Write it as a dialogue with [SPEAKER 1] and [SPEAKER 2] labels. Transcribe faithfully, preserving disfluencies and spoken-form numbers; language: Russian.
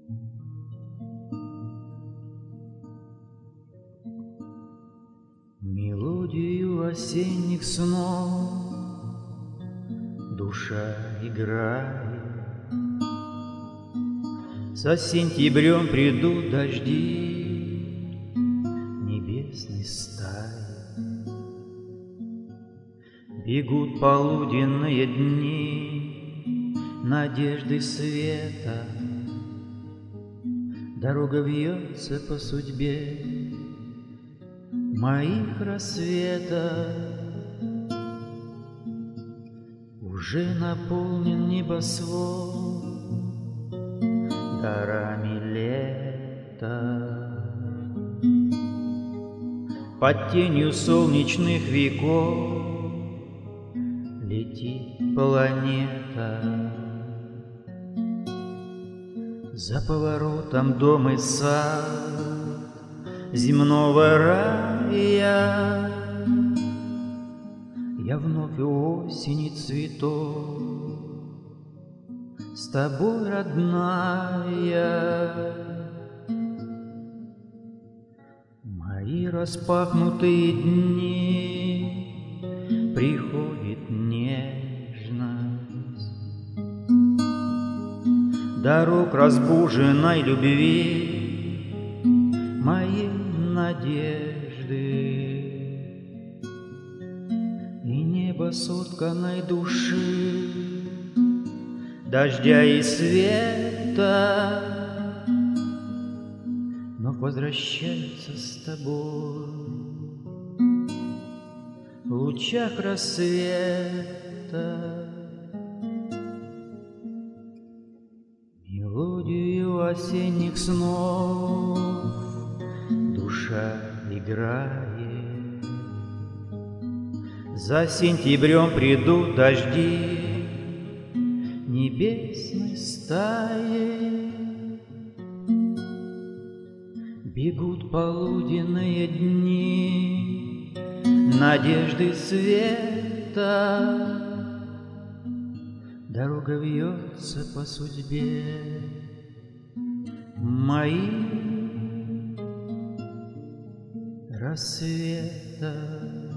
[SPEAKER 1] Мелодию осенних снов душа играет. Со сентябрем придут дожди небесной стаи. Бегут полуденные дни надежды света. Дорога вьется по судьбе моих рассвета. Уже наполнен небосвод дарами лета. Под тенью солнечных веков летит планета. За поворотом дом и сад земного рая. Я вновь у осени цветов с тобой, родная. Мои распахнутые дни приходит нежность дорог разбуженной любви, моей надежды и небо сотканной души, дождя и света, но возвращаются с тобой в лучах рассвета. Мелодию осенних снов душа играет. За сентябрем придут дожди небесной стаи. Бегут полуденные дни надежды света. Дорога вьется по судьбе моих рассвета.